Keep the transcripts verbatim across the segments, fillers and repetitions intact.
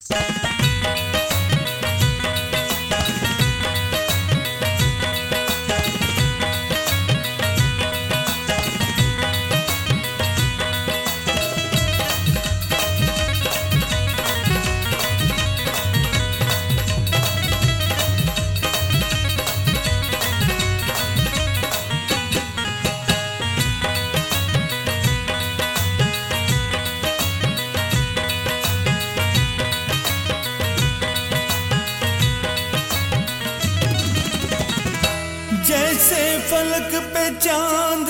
जैसे फलक पे चांद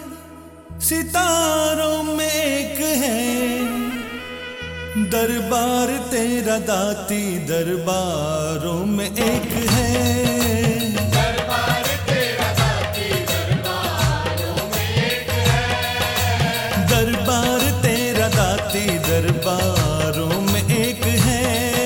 सितारों में एक है, दरबार तेरा दाती दरबारों में एक है। दरबार तेरा दाती दरबारों में एक है। दरबार तेरा दाती दरबारों में एक है।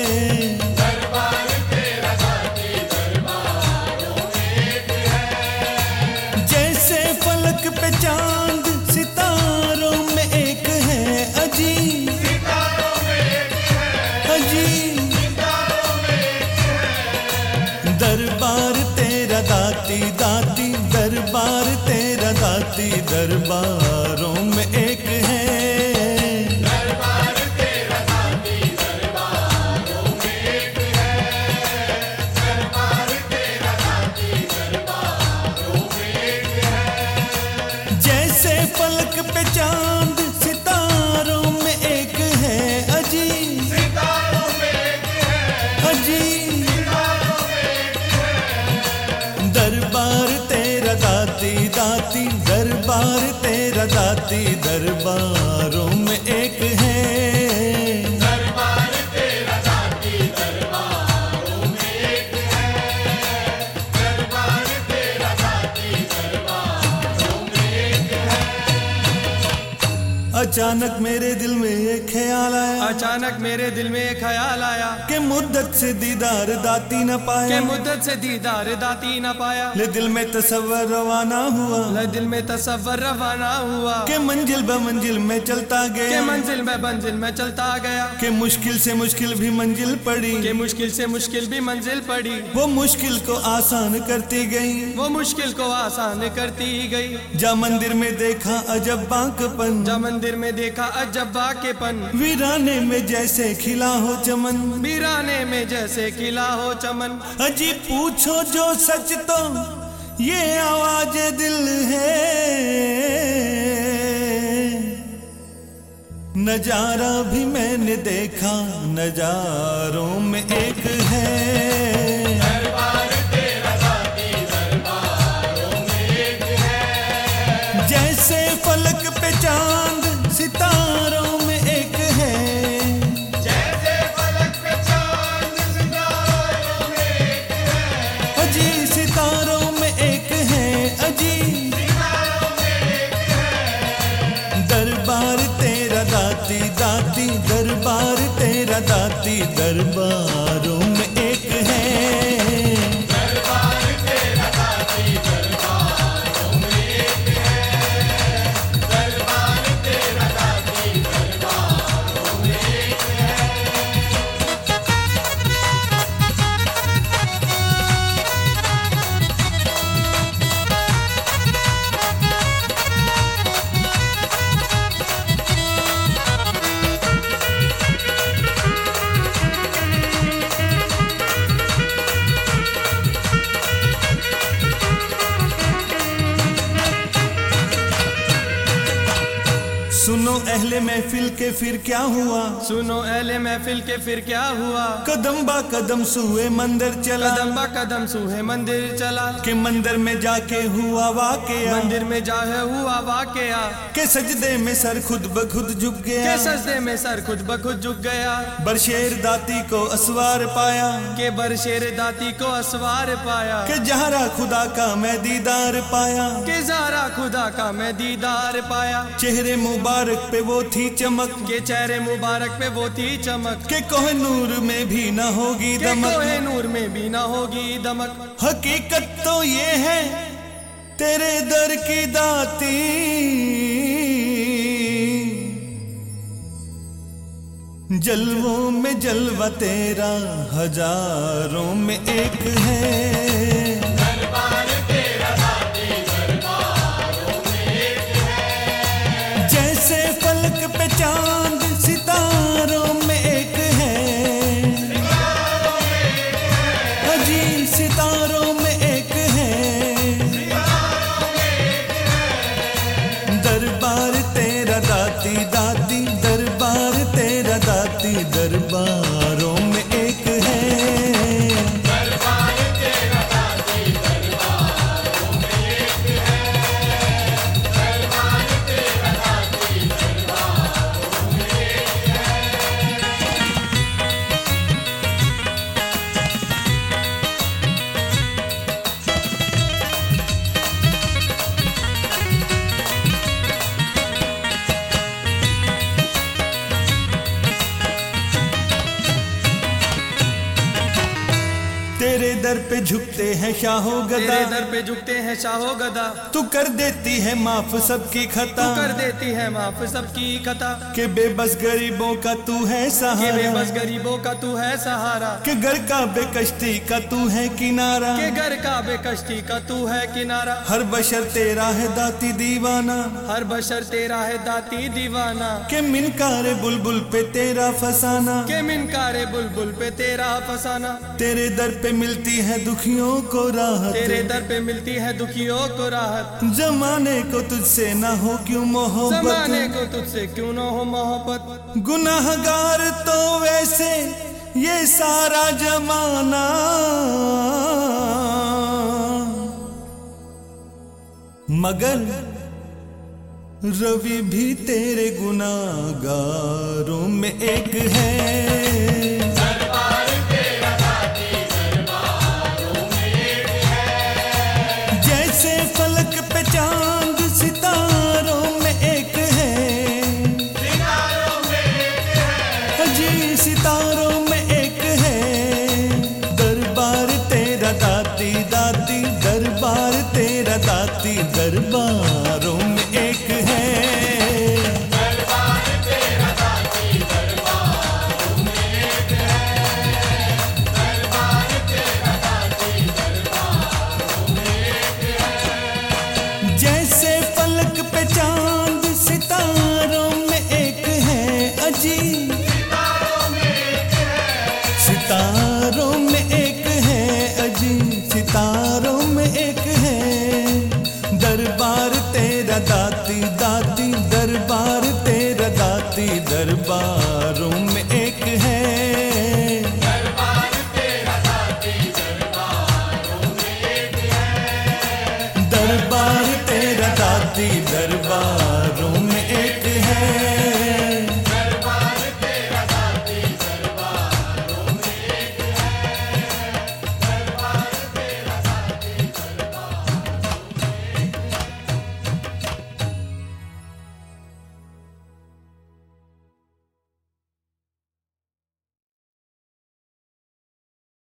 पे चांद सितारों में एक है अजी, सितारों में एक है अजी, सितारों में एक है। दरबार तेरा दाती दाती दरबार तेरा दाती दरबारों में एक है। दरबार तेरा दाती दरबारों में एक है। दरबार तेरा दाती दरबारों में एक है। जैसे फलक पे चांद सितारों में एक है अजी, सितारों में एक है अजी, सितारों में एक है। दरबार तेरा दाती दाती दरबार तेरा दाती दरबारों में एक है। दरबार तेरा दाती दरबारों में एक है। दरबार तेरा दाती दरबारों में एक है। अचानक मेरे दिल में एक ख्याल आया, अचानक मेरे दिल में एक ख्याल आया कि मुद्दत से दीदार दाती न कि पाया। मुद्दत से दीदार दाती न पाया। ले दिल में तसव्वुर रवाना हुआ, ले दिल में तसव्वुर रवाना हुआ कि मंजिल ब मंजिल में चलता के गया, मंजिल में मंजिल में चलता गया। कि मुश्किल से मुश्किल भी मंजिल पड़ी, कि मुश्किल से मुश्किल भी मंजिल पड़ी। वो मुश्किल को आसान करती गई। वो मुश्किल को आसान करती गई। जा मंदिर में देखा अजब बांकपन, जा मंदिर में देखा अजब बाकेपन। वीराने में जैसे खिला हो चमन, वीराने में जैसे खिला हो चमन। अजी पूछो जो सच तो ये आवाज दिल है। नजारा भी मैंने देखा नजारों में एक है। दरबार तेरा दाती दरबारों में एक है। जैसे फलक पे चांद सितारों में एक है, जैसे फलक पे चांद सितारों में एक है। अजी सितारों में एक है अजी, सितारों में एक है। दरबार तेरा दाती दाती दरबार तेरा दाती दरबारों में एक है। दरबार तेरा दाती दरबारों में एक है। दरबार तेरा दाती दरबारों में एक है। सुनो अहले महफिल के फिर क्या हुआ, सुनो अहले महफिल के फिर क्या हुआ। कदम बा कदम सुए मंदिर चला, कदम बा कदम सूहे मंदिर चला। के मंदिर में जाके हुआ वाकया, मंदिर में जाहे हुआ वाकया। के सजदे में सर खुद ब खुद झुक गया, के सजदे में सर खुद ब खुद झुक गया। बरशेर दाती को असवार पाया, के बरशेर दाती को असवार पाया। के जहरा खुदा का मैं दीदार पाया। के ज़ारा खुदा का मैं दीदार पाया। चेहरे मुबारक पे वो थी चमक, के चेहरे मुबारक पे वो थी चमक। के कोहनूर में भी न होगी के दमक। कोहिनूर में भी ना होगी दमक। हकीकत तो ये है तेरे दर की दाती, जलवों में जलवा तेरा हजारों में एक है। दरबार तेरा दाती दरबारों में एक है। जैसे फलक पे चांद सितारों में एक है। सितारों में एक है। अजी सितारों में एक है। सितारों में एक है। दरबार तेरा दाती दाती दरबार तेरा दाती दरबारों में एक है। दरबार तेरा दाती दरबारों में एक है। दरबार तेरा दाती दरबारों में एक है। तेरे दर पे झुकते हैं शाहो गदा। तेरे दर पे झुकते हैं शाहो गदा। तू कर देती है माफ सबकी खता। तू कर देती है माफ सबकी खता। के बेबस गरीबों का तू है के सहारा। बेबस गरीबों का तू है सहारा। के घर का बेकश्ती का तू है किनारा। के घर का बेकश्ती का तू है किनारा। हर बशर तेरा है दाती दीवाना। हर बशर तेरा है दाती दीवाना। के मिनकारे बुलबुल पे तेरा फसाना। के मिनकारे बुलबुल पे तेरा फसाना। तेरे दर पे मिलती है दुखियों को राहत। तेरे दर पे मिलती है दुखियों को राहत। जमाने को तुझसे ना हो क्यों मोहब्बत। जमाने को तुझसे क्यों न हो मोहब्बत। गुनाहगार तो वैसे ये सारा जमाना। मगर रवि भी तेरे गुनाहगारों में एक है। दरबार तेरा दाती दरबारों में एक है। जैसे फलक पे चांद सितारों में एक है। सितारों में एक है। जी सितारों में एक है। दरबार तेरा दाती दाती दरबार तेरा दाती दरबार